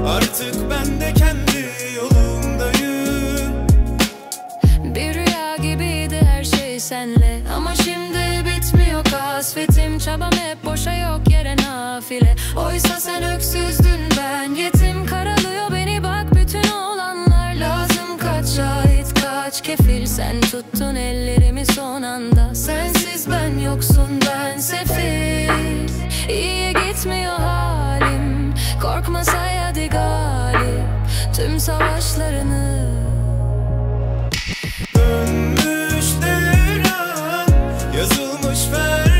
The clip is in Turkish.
Artık ben de kendi yolumdayım. Bir rüya gibiydi her şey senle, ama şimdi bitmiyor kasvetim. Çabam hep boşa, yok yere nafile. Oysa sen öksüzdün, ben yetim. Karalıyor beni bak bütün olanlar. Lazım kaç şahit, kaç kefil. Sen tuttun ellerimi son anda. Sensiz ben yoksun, ben sefil. İyi gitmiyor halim, korkma say hadi galip tüm savaşlarını. Dönmüş devran, yazılmış ferman.